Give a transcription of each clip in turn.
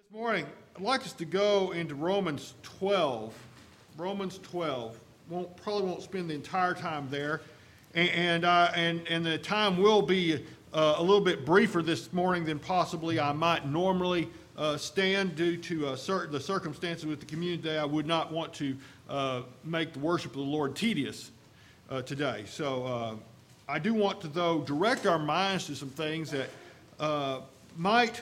This morning, I'd like us to go into Romans 12. Romans 12. Probably won't spend the entire time there, and the time will be a little bit briefer this morning than possibly I might normally stand due to the circumstances with the community today. I would not want to make the worship of the Lord tedious today. So I do want to, though, direct our minds to some things that might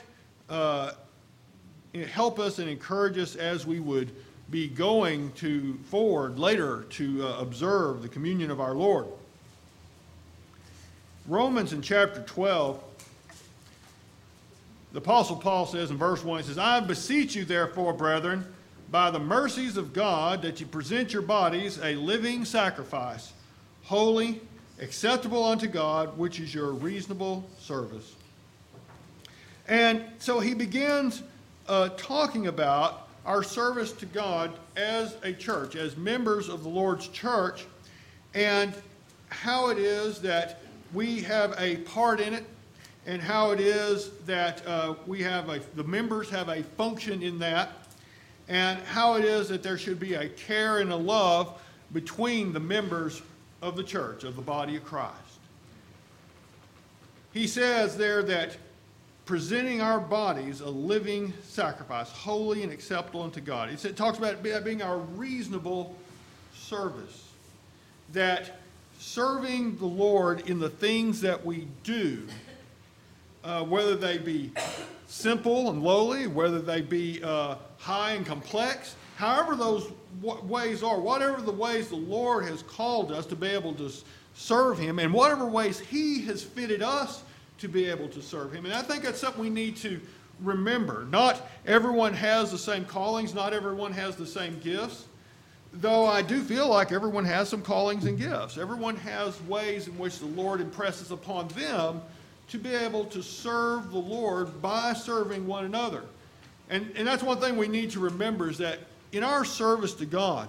help us and encourage us as we would be going forward later to observe the communion of our Lord. Romans in chapter 12, the Apostle Paul says in verse 1, he says, I beseech you therefore, brethren, by the mercies of God, that you present your bodies a living sacrifice, holy, acceptable unto God, which is your reasonable service. And so he begins talking about our service to God as a church, as members of the Lord's church, and how it is that we have a part in it, and how it is that the members have a function in that, and how it is that there should be a care and a love between the members of the church, of the body of Christ. He says there that presenting our bodies a living sacrifice, holy and acceptable unto God. It talks about it being our reasonable service. That serving the Lord in the things that we do, whether they be simple and lowly, whether they be high and complex, however those ways are, whatever the ways the Lord has called us to be able to serve Him, and whatever ways He has fitted us to be able to serve Him. And I think that's something we need to remember. Not everyone has the same callings, not everyone has the same gifts, though I do feel like everyone has some callings and gifts. Everyone has ways in which the Lord impresses upon them to be able to serve the Lord by serving one another. And that's one thing we need to remember, is that in our service to God,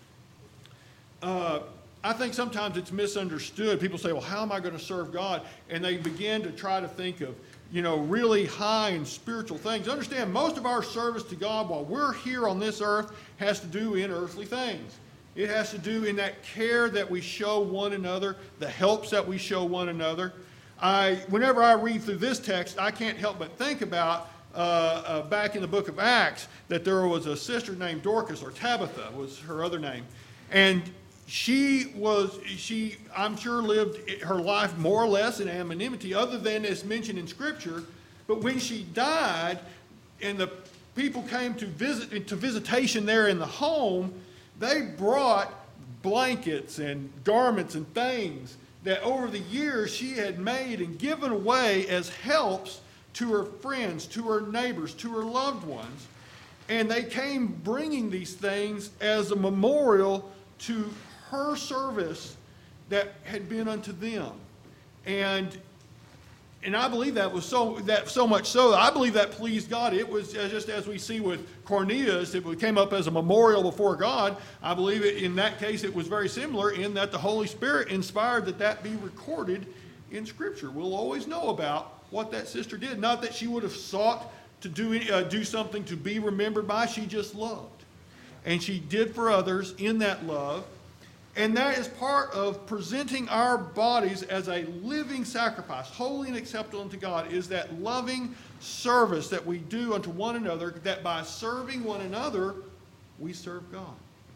I think sometimes it's misunderstood. People say, well, how am I going to serve God? And they begin to try to think of, really high and spiritual things. Understand, most of our service to God while we're here on this earth has to do in earthly things. It has to do in that care that we show one another, the helps that we show one another. Whenever I read through this text, I can't help but think about back in the book of Acts that there was a sister named Dorcas, or Tabitha was her other name. And she, I'm sure, lived her life more or less in anonymity, other than as mentioned in Scripture. But when she died, and the people came to visitation there in the home, they brought blankets and garments and things that over the years she had made and given away as helps to her friends, to her neighbors, to her loved ones. And they came bringing these things as a memorial to her service that had been unto them. And I believe that was so much so, I believe that pleased God. It was just as we see with Cornelius, it came up as a memorial before God. I believe in that case it was very similar, in that the Holy Spirit inspired that be recorded in Scripture. We'll always know about what that sister did. Not that she would have sought to do something to be remembered by. She just loved. And she did for others in that love. And that is part of presenting our bodies as a living sacrifice, holy and acceptable unto God, is that loving service that we do unto one another, that by serving one another, we serve God.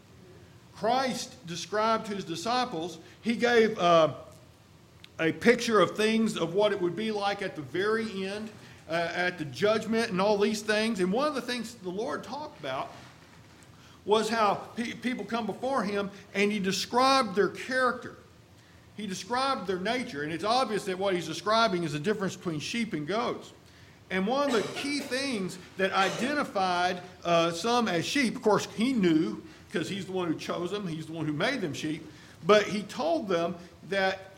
Christ described to his disciples, he gave a picture of things, of what it would be like at the very end, at the judgment and all these things. And one of the things the Lord talked about was how people come before him, and he described their character. He described their nature, and it's obvious that what he's describing is the difference between sheep and goats. And one of the key things that identified some as sheep, of course he knew, because he's the one who chose them, he's the one who made them sheep, but he told them that,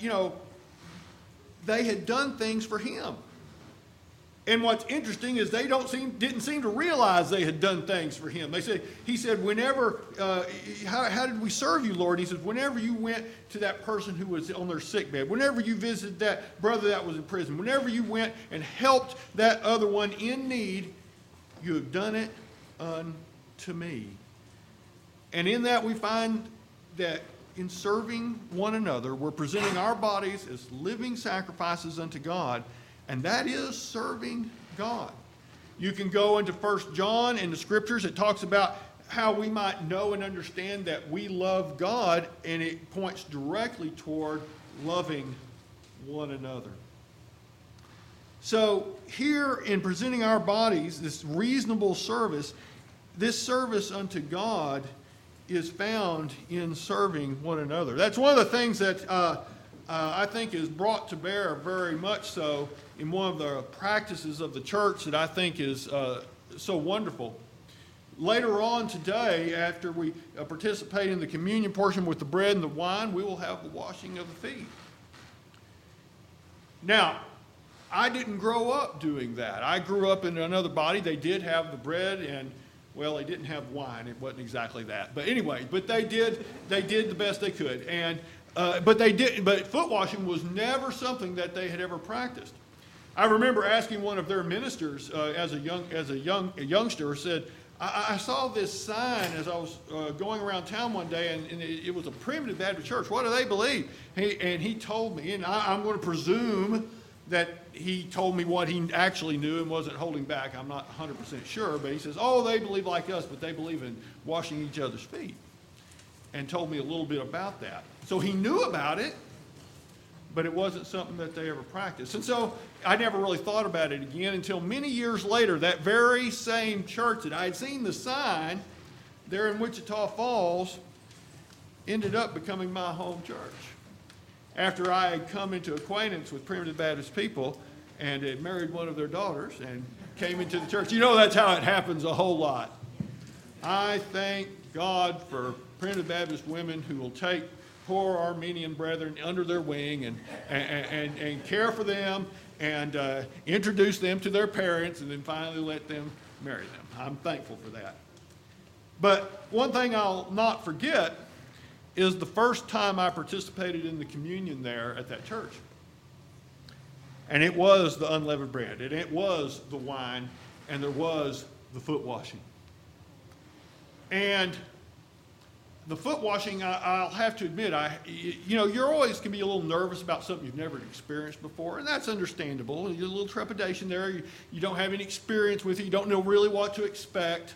they had done things for him. And what's interesting is they didn't seem to realize they had done things for him. He said, whenever, how did we serve you, Lord? He says, whenever you went to that person who was on their sick bed, whenever you visited that brother that was in prison, whenever you went and helped that other one in need, you have done it unto me. And in that we find that in serving one another, we're presenting our bodies as living sacrifices unto God, and that is serving God. You can go into 1 John in the scriptures. It talks about how we might know and understand that we love God, and it points directly toward loving one another. So here in presenting our bodies, this reasonable service, this service unto God is found in serving one another. That's one of the things that I think is brought to bear very much so in one of the practices of the church that I think is so wonderful. Later on today, after we participate in the communion portion with the bread and the wine, we will have the washing of the feet. Now, I didn't grow up doing that. I grew up in another body. They did have the bread and, well, they didn't have wine. It wasn't exactly that. But anyway, they did the best they could. And but foot washing was never something that they had ever practiced. I remember asking one of their ministers as a youngster, said, I saw this sign as I was going around town one day, and it was a Primitive Baptist church. What do they believe? He told me, and I'm going to presume that he told me what he actually knew and wasn't holding back. I'm not 100% sure, but he says, they believe like us, but they believe in washing each other's feet, and told me a little bit about that. So he knew about it, but it wasn't something that they ever practiced. And so I never really thought about it again until many years later, that very same church that I had seen the sign there in Wichita Falls ended up becoming my home church. After I had come into acquaintance with Primitive Baptist people and had married one of their daughters and came into the church. You know, that's how it happens a whole lot. I thank God for Primitive Baptist women who will take poor Armenian brethren under their wing and care for them and introduce them to their parents and then finally let them marry them. I'm thankful for that. But one thing I'll not forget is the first time I participated in the communion there at that church. And it was the unleavened bread, and it was the wine, and there was the foot washing. And the foot washing, I'll have to admit, you're always can be a little nervous about something you've never experienced before, and that's understandable. There's a little trepidation there. You don't have any experience with it. You don't know really what to expect.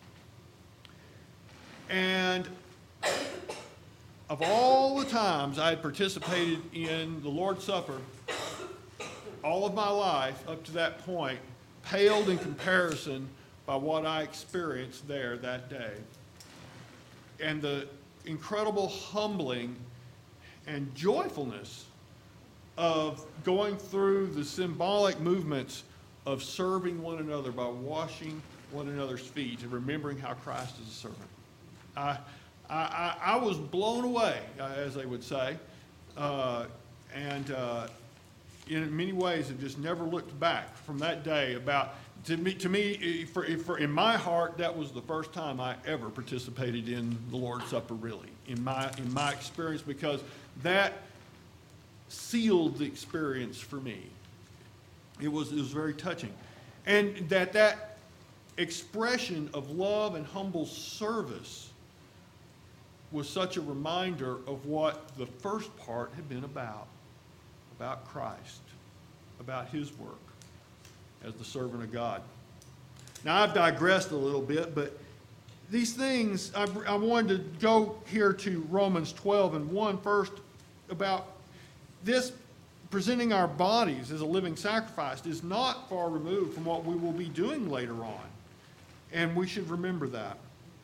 And of all the times I had participated in the Lord's Supper, all of my life up to that point paled in comparison by what I experienced there that day. And the incredible humbling and joyfulness of going through the symbolic movements of serving one another by washing one another's feet and remembering how Christ is a servant. I was blown away, as they would say, and in many ways have just never looked back from that day. To me, in my heart, that was the first time I ever participated in the Lord's Supper, really, in my experience, because that sealed the experience for me. It was very touching, and that expression of love and humble service was such a reminder of what the first part had been about Christ, about his work as the servant of God. Now, I've digressed a little bit, but these things, I wanted to go here to Romans 12:1 first, about this presenting our bodies as a living sacrifice is not far removed from what we will be doing later on, and we should remember that.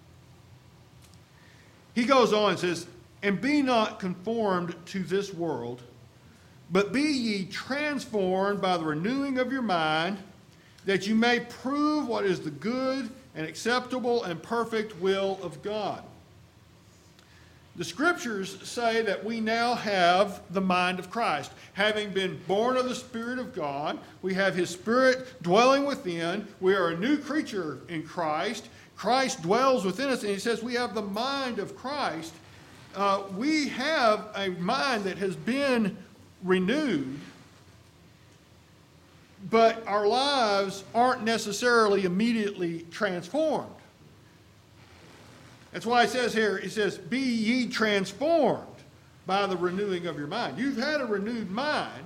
He goes on and says, "And be not conformed to this world, but be ye transformed by the renewing of your mind, that you may prove what is the good and acceptable and perfect will of God." The scriptures say that we now have the mind of Christ. Having been born of the Spirit of God, we have his Spirit dwelling within. We are a new creature in Christ. Christ dwells within us, and he says we have the mind of Christ. We have a mind that has been renewed, but our lives aren't necessarily immediately transformed. That's why it says here, it says, be ye transformed by the renewing of your mind. You've had a renewed mind,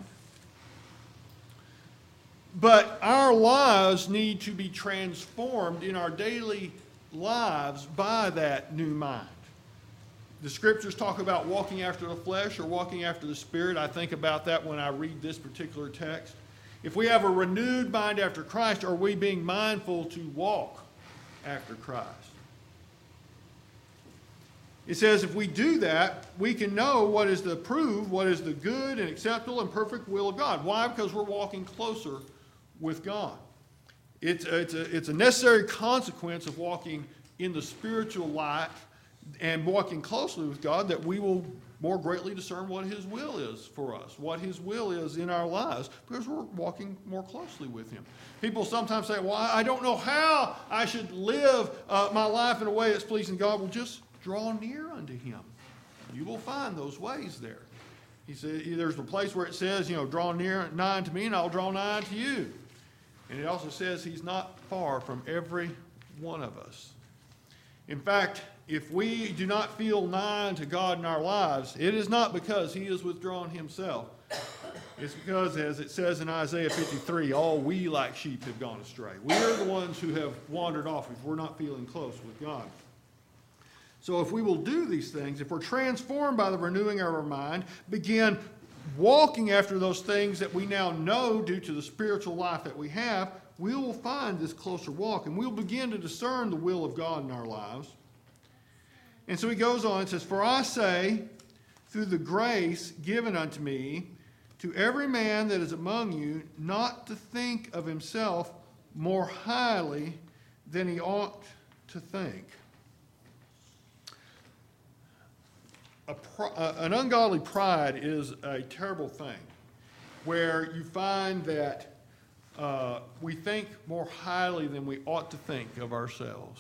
but our lives need to be transformed in our daily lives by that new mind. The scriptures talk about walking after the flesh or walking after the Spirit. I think about that when I read this particular text. If we have a renewed mind after Christ, are we being mindful to walk after Christ? It says if we do that, we can know what is the approved, what is the good and acceptable and perfect will of God. Why? Because we're walking closer with God. It's a necessary consequence of walking in the spiritual light and walking closely with God that we will more greatly discern what His will is for us, what His will is in our lives, because we're walking more closely with Him. People sometimes say, well, I don't know how I should live my life in a way that's pleasing God. Well, just draw near unto Him. You will find those ways there. He said, there's a place where it says, draw nigh unto me and I'll draw nigh unto you. And it also says He's not far from every one of us. In fact, if we do not feel nigh unto God in our lives, it is not because He is withdrawn Himself. It's because, as it says in Isaiah 53, all we like sheep have gone astray. We are the ones who have wandered off if we're not feeling close with God. So if we will do these things, if we're transformed by the renewing of our mind, begin walking after those things that we now know due to the spiritual life that we have, we will find this closer walk, and we'll begin to discern the will of God in our lives. And so he goes on and says, for I say, through the grace given unto me, to every man that is among you, not to think of himself more highly than he ought to think. An ungodly pride is a terrible thing, where you find that we think more highly than we ought to think of ourselves.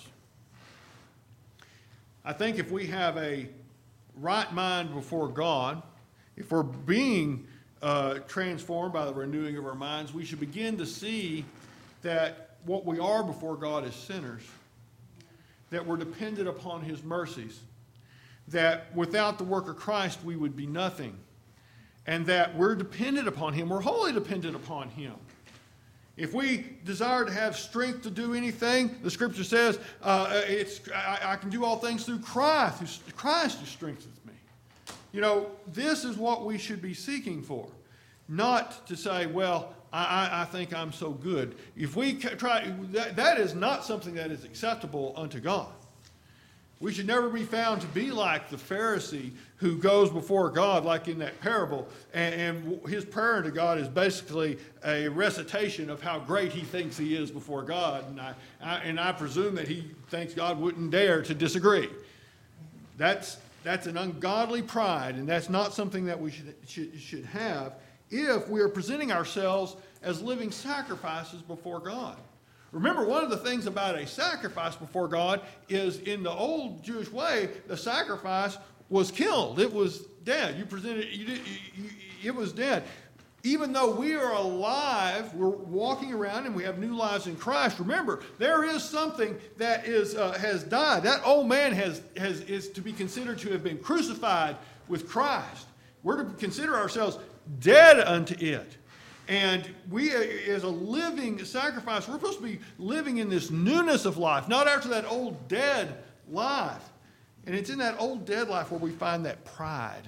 I think if we have a right mind before God, if we're being transformed by the renewing of our minds, we should begin to see that what we are before God is sinners, that we're dependent upon His mercies, that without the work of Christ we would be nothing, and that we're dependent upon Him. We're wholly dependent upon Him. If we desire to have strength to do anything, the Scripture says, I can do all things through Christ who strengthens me. This is what we should be seeking for. Not to say, well, I think I'm so good. If we try, that is not something that is acceptable unto God. We should never be found to be like the Pharisee who goes before God, like in that parable, and his prayer to God is basically a recitation of how great he thinks he is before God, and I presume that he thinks God wouldn't dare to disagree. That's an ungodly pride, and that's not something that we should have if we are presenting ourselves as living sacrifices before God. Remember, one of the things about a sacrifice before God is in the old Jewish way, the sacrifice was killed. It was dead. It was dead. Even though we are alive, we're walking around and we have new lives in Christ. Remember, there is something that has died. That old man is to be considered to have been crucified with Christ. We're to consider ourselves dead unto it. And we, as a living sacrifice, we're supposed to be living in this newness of life, not after that old dead life. And it's in that old dead life where we find that pride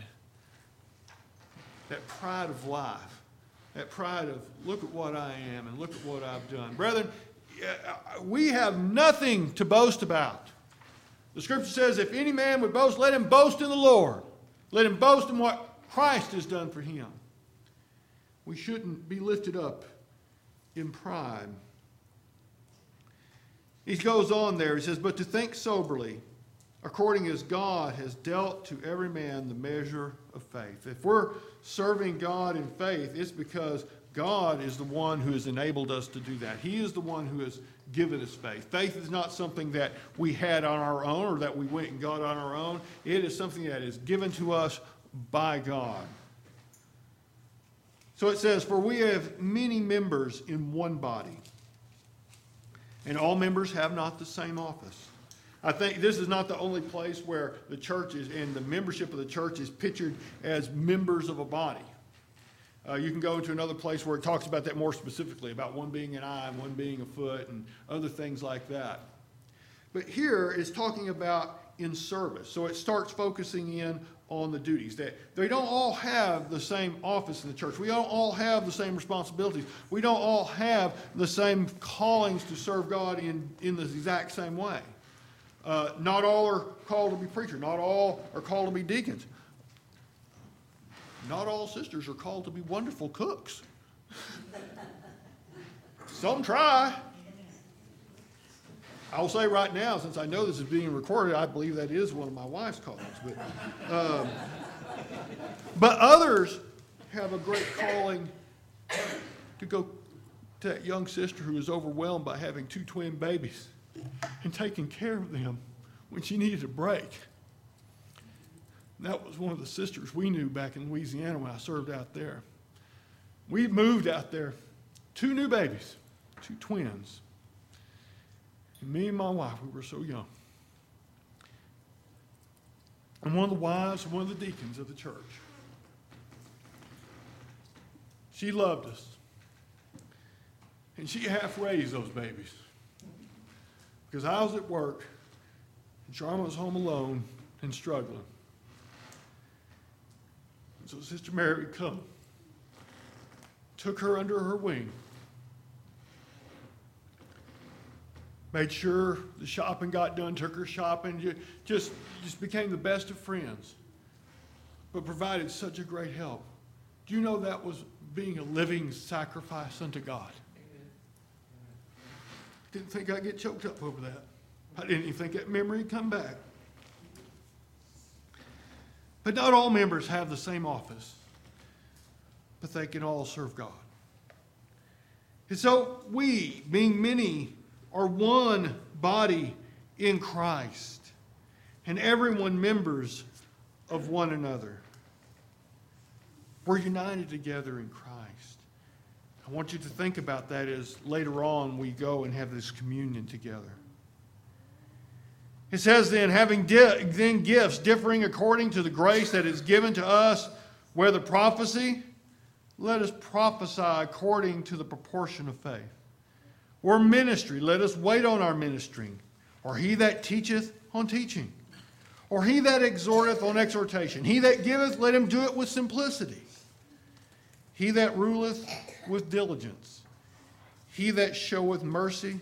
of life, that pride of, look at what I am and look at what I've done. Brethren, we have nothing to boast about. The Scripture says, if any man would boast, let him boast in the Lord. Let him boast in what Christ has done for him. We shouldn't be lifted up in pride. He goes on there. He says, but to think soberly, according as God has dealt to every man the measure of faith. If we're serving God in faith, it's because God is the one who has enabled us to do that. He is the one who has given us faith. Faith is not something that we had on our own or that we went and got on our own. It is something that is given to us by God. So it says, for we have many members in one body, and all members have not the same office. I think this is not the only place where the church is, and the membership of the church is pictured as members of a body. You can go to another place where it talks about that more specifically, about one being an eye and one being a foot and other things like that. But here it's talking about in service. So it starts focusing in on the duties. That they don't all have the same office in the church. We don't all have the same responsibilities. We don't all have the same callings to serve God in the exact same way. Not all are called to be preachers. Not all are called to be deacons. Not all sisters are called to be wonderful cooks. Some try. I'll say right now, since I know this is being recorded, I believe that is one of my wife's callings. But others have a great calling to go to that young sister who is overwhelmed by having 2 twin babies and taking care of them when she needed a break. And that was one of the sisters we knew back in Louisiana when I served out there. We moved out there, 2 new babies, 2 twins. And me and my wife, we were so young. And one of the wives and one of the deacons of the church. She loved us. And she half raised those babies. Because I was at work, and Charma was home alone and struggling. And so Sister Mary would come, took her under her wing, made sure the shopping got done, took her shopping, just became the best of friends, but provided such a great help. Do you know that was being a living sacrifice unto God? Didn't think I'd get choked up over that. I didn't even think that memory would come back. But not all members have the same office, but they can all serve God. And so we, being many, are one body in Christ, and everyone members of one another. We're united together in Christ. I want you to think about that as later on we go and have this communion together. It says then, having then gifts differing according to the grace that is given to us, whether prophecy, let us prophesy according to the proportion of faith. Or ministry, let us wait on our ministering. Or he that teacheth on teaching. Or he that exhorteth on exhortation. He that giveth, let him do it with simplicity. He that ruleth with diligence. He that showeth mercy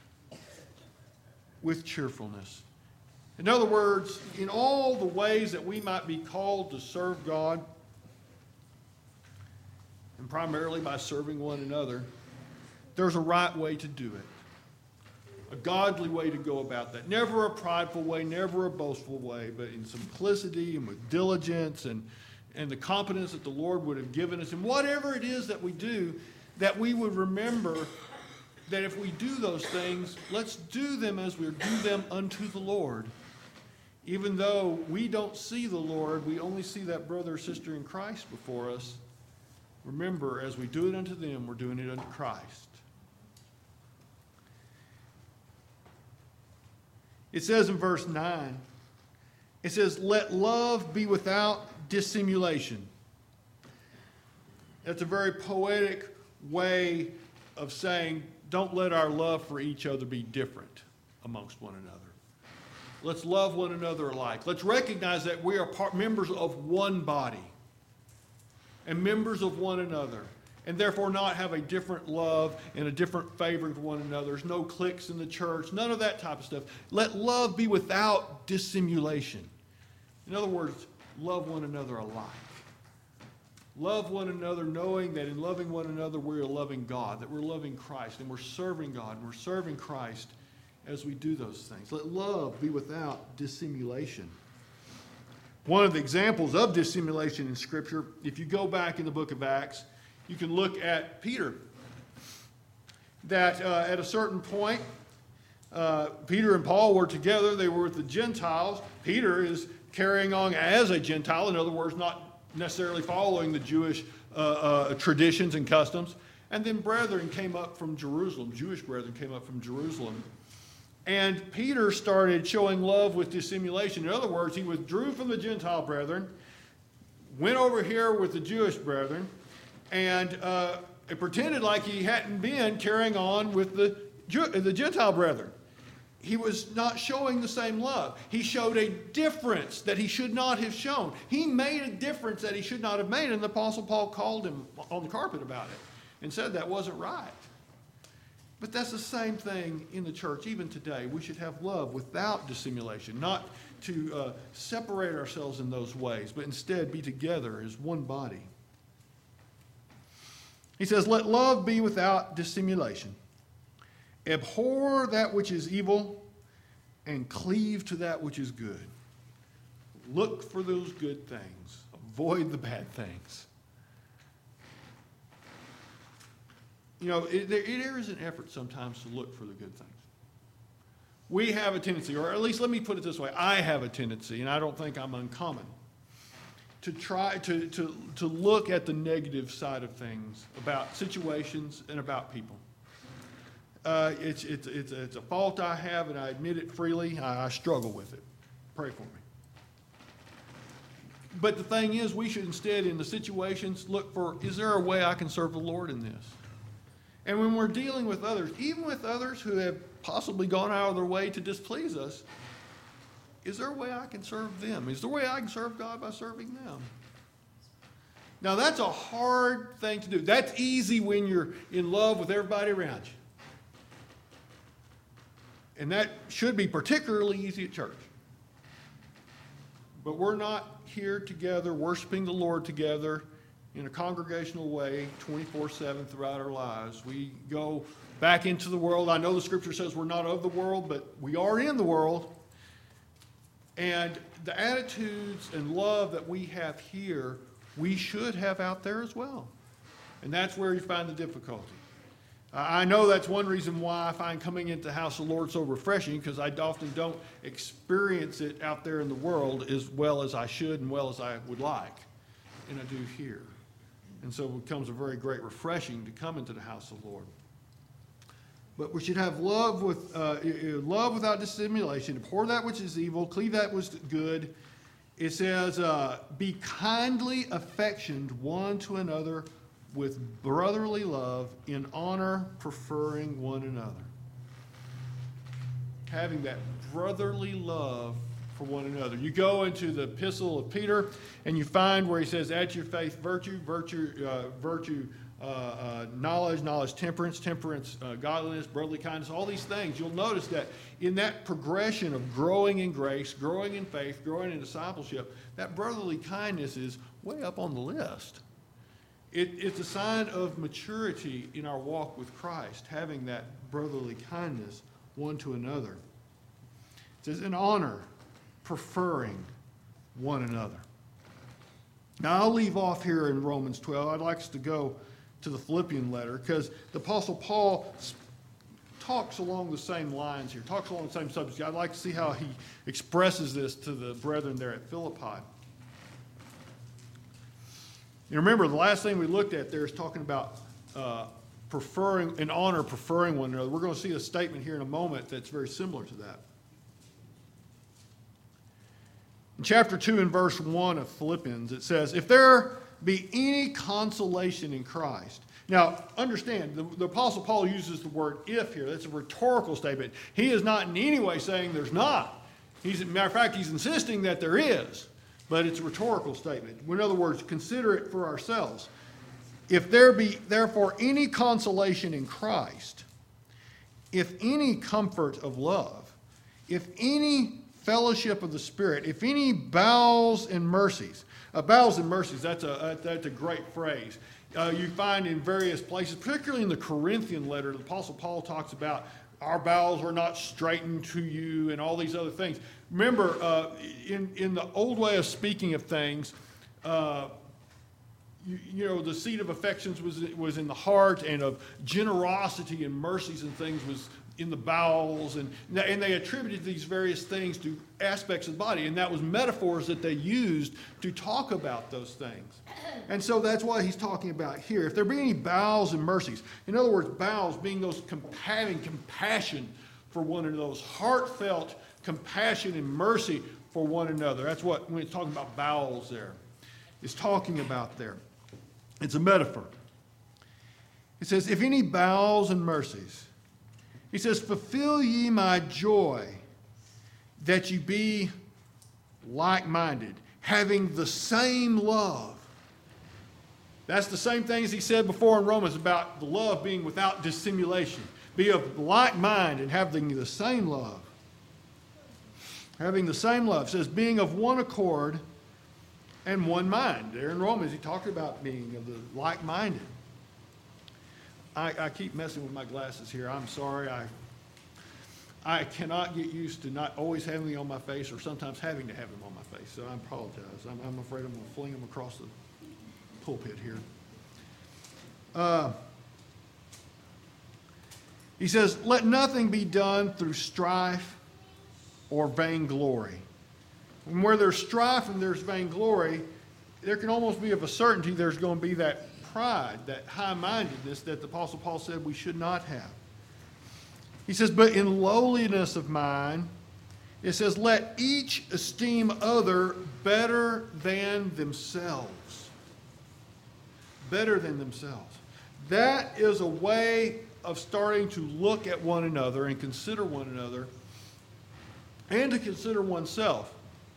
with cheerfulness. In other words, in all the ways that we might be called to serve God, and primarily by serving one another, there's a right way to do it. A godly way to go about that. Never a prideful way, never a boastful way, but in simplicity and with diligence and the competence that the Lord would have given us. And whatever it is that we do, that we would remember that if we do those things, let's do them as we do them unto the Lord. Even though we don't see the Lord, we only see that brother or sister in Christ before us. Remember, as we do it unto them, we're doing it unto Christ. It says in verse 9, it says, let love be without dissimulation. That's a very poetic way of saying, don't let our love for each other be different amongst one another. Let's love one another alike. Let's recognize that we are members of one body and members of one another, and therefore not have a different love and a different favor for one another. There's no cliques in the church, none of that type of stuff. Let love be without dissimulation. In other words, love one another alike. Love one another knowing that in loving one another we're loving God, that we're loving Christ, and we're serving God, and we're serving Christ as we do those things. Let love be without dissimulation. One of the examples of dissimulation in Scripture, if you go back in the book of Acts, you can look at Peter. That at a certain point, Peter and Paul were together. They were with the Gentiles. Peter is carrying on as a Gentile. In other words, not necessarily following the Jewish traditions and customs. And then brethren came up from Jerusalem, Jewish brethren came up from Jerusalem. And Peter started showing love with dissimulation. In other words, he withdrew from the Gentile brethren, went over here with the Jewish brethren, and it pretended like he hadn't been carrying on with the Gentile brethren. He was not showing the same love. He showed a difference that he should not have shown. He made a difference that he should not have made, and the Apostle Paul called him on the carpet about it and said that wasn't right. But that's the same thing in the church even today. We should have love without dissimulation, not to separate ourselves in those ways, but instead be together as one body. He says, let love be without dissimulation. Abhor that which is evil and cleave to that which is good. Look for those good things. Avoid the bad things. You know, there is an effort sometimes to look for the good things. We have a tendency, or at least let me put it this way, I have a tendency, and I don't think I'm uncommon, to try to look at the negative side of things about situations and about people. It's a fault I have, and I admit it freely. I struggle with it. Pray for me. But the thing is, we should instead, in the situations, look for, is there a way I can serve the Lord in this? And when we're dealing with others, even with others who have possibly gone out of their way to displease us, is there a way I can serve them? Is there a way I can serve God by serving them? Now, that's a hard thing to do. That's easy when you're in love with everybody around you. And that should be particularly easy at church. But we're not here together, worshiping the Lord together in a congregational way 24/7 throughout our lives. We go back into the world. I know the scripture says we're not of the world, but we are in the world. And the attitudes and love that we have here, we should have out there as well. And that's where you find the difficulty. I know that's one reason why I find coming into the house of the Lord so refreshing, because I often don't experience it out there in the world as well as I should and well as I would like. And I do here. And so it becomes a very great refreshing to come into the house of the Lord. But we should have love without dissimulation. Abhor that which is evil, cleave that which is good. It says, be kindly affectioned one to another with brotherly love, in honor, preferring one another. Having that brotherly love for one another. You go into the epistle of Peter, and you find where he says, add to your faith virtue, knowledge, temperance, godliness, brotherly kindness, all these things. You'll notice that in that progression of growing in grace, growing in faith, growing in discipleship, that brotherly kindness is way up on the list. It's a sign of maturity in our walk with Christ, having that brotherly kindness one to another. It says, in honor, preferring one another. Now, I'll leave off here in Romans 12. I'd like us to go to the Philippian letter, because the Apostle Paul talks along the same lines here, talks along the same subject. I'd like to see how he expresses this to the brethren there at Philippi. You remember, the last thing we looked at there is talking about preferring, in honor, preferring one another. We're going to see a statement here in a moment that's very similar to that. In chapter 2 and verse 1 of Philippians, it says, if there be any consolation in Christ. Now, understand, the Apostle Paul uses the word if here. That's a rhetorical statement. He is not in any way saying there's not. Matter of fact, he's insisting that there is. But it's a rhetorical statement. In other words, consider it for ourselves. If there be therefore any consolation in Christ, if any comfort of love, if any fellowship of the Spirit, if any bowels and mercies. Bowels and mercies, that's a great phrase. You find in various places, particularly in the Corinthian letter, the Apostle Paul talks about our bowels are not straightened to you and all these other things. Remember, in the old way of speaking of things, the seat of affections was in the heart, and of generosity and mercies and things in the bowels, and they attributed these various things to aspects of the body, and that was metaphors that they used to talk about those things. And so that's what he's talking about here. If there be any bowels and mercies, in other words, bowels being those having compassion for one another, those heartfelt compassion and mercy for one another. That's what, when it's talking about bowels there, it's talking about there. It's a metaphor. It says, if any bowels and mercies, he says, fulfill ye my joy, that ye be like-minded, having the same love. That's the same thing as he said before in Romans about the love being without dissimulation. Be of like mind and having the same love. Having the same love. It says, being of one accord and one mind. There in Romans, he talked about being of the like-minded. I keep messing with my glasses here. I'm sorry. I cannot get used to not always having them on my face or sometimes having to have them on my face. So I apologize. I'm afraid I'm going to fling them across the pulpit here. He says, let nothing be done through strife or vainglory. And where there's strife and there's vainglory, there can almost be of a certainty there's going to be that pride, that high-mindedness that the Apostle Paul said we should not have. He says, but in lowliness of mind, it says, let each esteem other better than themselves. Better than themselves. That is a way of starting to look at one another and consider one another and to consider oneself.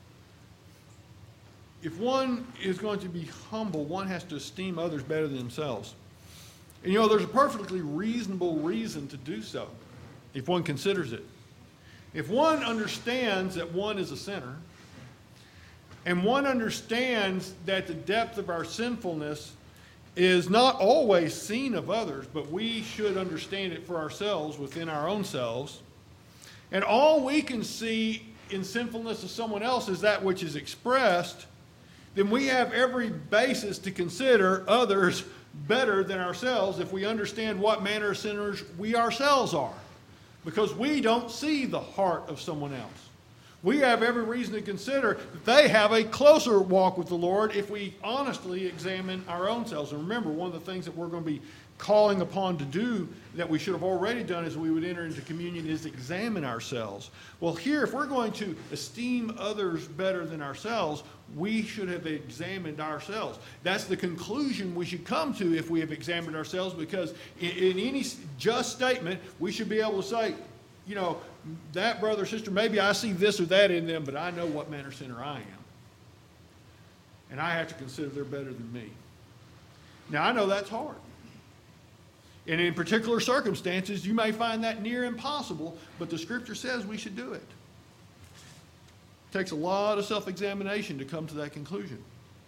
If one is going to be humble, one has to esteem others better than themselves. And you know, there's a perfectly reasonable reason to do so, if one considers it. If one understands that one is a sinner, and one understands that the depth of our sinfulness is not always seen of others, but we should understand it for ourselves within our own selves, and all we can see in sinfulness of someone else is that which is expressed, then we have every basis to consider others better than ourselves if we understand what manner of sinners we ourselves are. Because we don't see the heart of someone else. We have every reason to consider that they have a closer walk with the Lord if we honestly examine our own selves. And remember, one of the things that we're going to be calling upon to do that we should have already done as we would enter into communion is examine ourselves. Well, here, if we're going to esteem others better than ourselves, we should have examined ourselves. That's the conclusion we should come to if we have examined ourselves, because in any just statement, we should be able to say, you know, that brother or sister, maybe I see this or that in them, but I know what manner of sinner I am. And I have to consider they're better than me. Now, I know that's hard. And in particular circumstances, you may find that near impossible, but the Scripture says we should do it. It takes a lot of self-examination to come to that conclusion.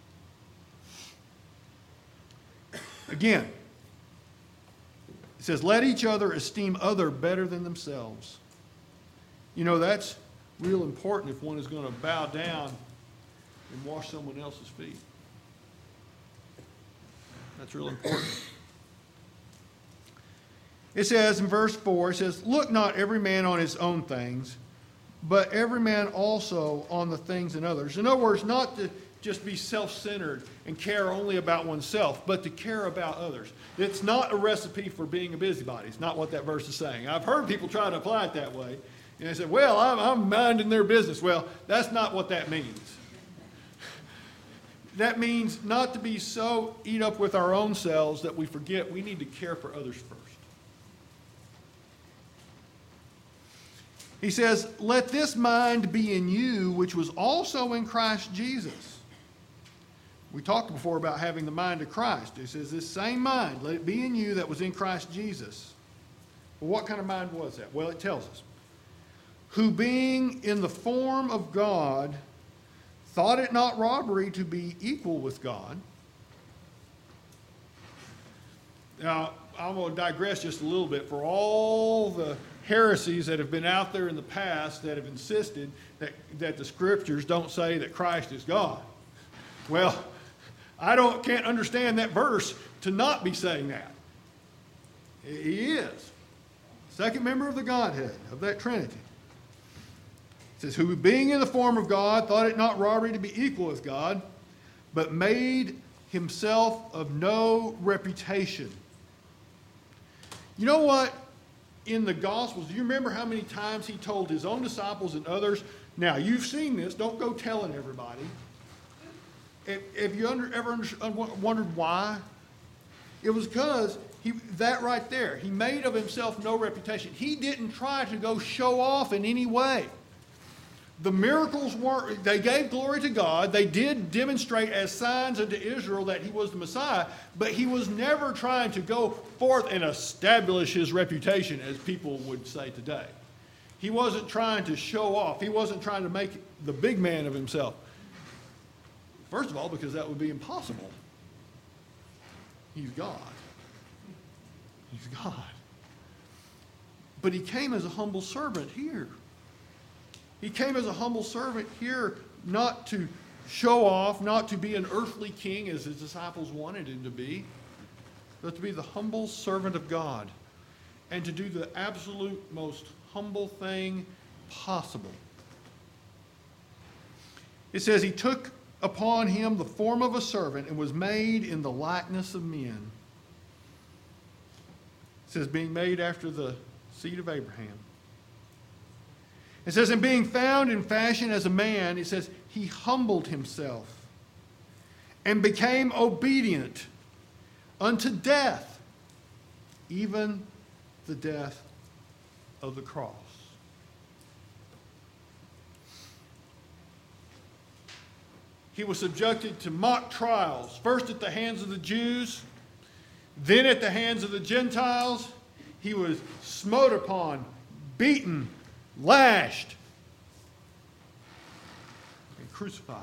Again, it says, let each other esteem other better than themselves. You know, that's real important if one is going to bow down and wash someone else's feet. That's real important. It says in verse 4, it says, look not every man on his own things, but every man also on the things in others. In other words, not to just be self-centered and care only about oneself, but to care about others. It's not a recipe for being a busybody. It's not what that verse is saying. I've heard people try to apply it that way. And they say, well, I'm minding their business. Well, that's not what that means. That means not to be so eat up with our own selves that we forget we need to care for others first. He says, let this mind be in you, which was also in Christ Jesus. We talked before about having the mind of Christ. He says, this same mind, let it be in you that was in Christ Jesus. Well, what kind of mind was that? Well, it tells us. Who being in the form of God, thought it not robbery to be equal with God. Now, I'm going to digress just a little bit. For all the heresies that have been out there in the past that have insisted that the Scriptures don't say that Christ is God. Well, I can't understand that verse to not be saying that. He is. second member of the Godhead, of that Trinity. It says, who being in the form of God, thought it not robbery to be equal with God, but made himself of no reputation. You know what? In the Gospels, do you remember how many times he told his own disciples and others, now you've seen this, don't go telling everybody. If you ever wondered why? It was because that right there, he made of himself no reputation. He didn't try to go show off in any way. The miracles weren't, they gave glory to God. They did demonstrate as signs unto Israel that he was the Messiah, but he was never trying to go forth and establish his reputation, as people would say today. He wasn't trying to show off. He wasn't trying to make the big man of himself. First of all, because that would be impossible. He's God. He's God. But he came as a humble servant here. He came as a humble servant here, not to show off, not to be an earthly king as his disciples wanted him to be, but to be the humble servant of God and to do the absolute most humble thing possible. It says he took upon him the form of a servant and was made in the likeness of men. It says being made after the seed of Abraham. It says, and being found in fashion as a man, it says, he humbled himself and became obedient unto death, even the death of the cross. He was subjected to mock trials, first at the hands of the Jews, then at the hands of the Gentiles. He was smote upon, beaten, lashed, and crucified.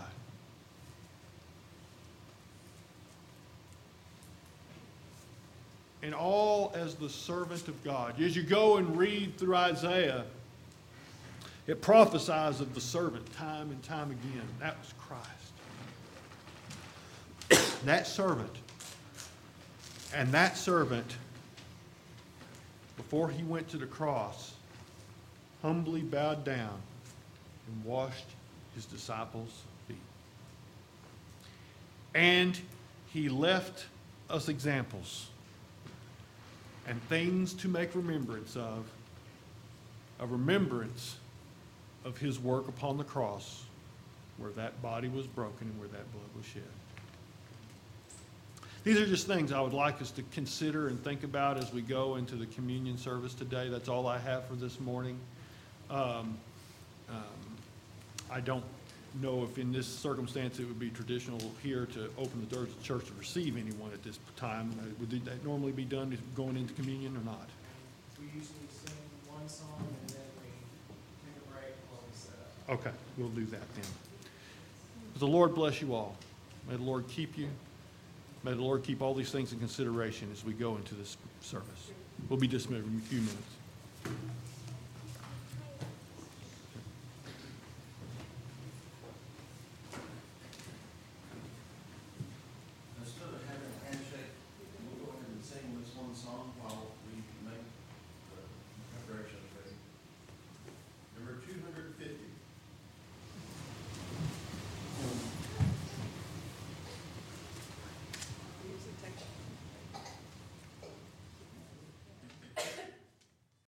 And all as the servant of God. As you go and read through Isaiah, it prophesies of the servant time and time again. That was Christ. That servant. And that servant, before he went to the cross, humbly bowed down and washed his disciples' feet. And he left us examples and things to make remembrance of, a remembrance of his work upon the cross, where that body was broken and where that blood was shed. These are just things I would like us to consider and think about as we go into the communion service today. That's all I have for this morning. I don't know if in this circumstance it would be traditional here to open the doors of the church to receive anyone at this time. Would that normally be done going into communion or not? We usually sing one song and then we take a break while we set up. Okay, we'll do that then. The Lord bless you all. May the Lord keep you. May the Lord keep all these things in consideration as we go into this service. We'll be dismissed in a few minutes.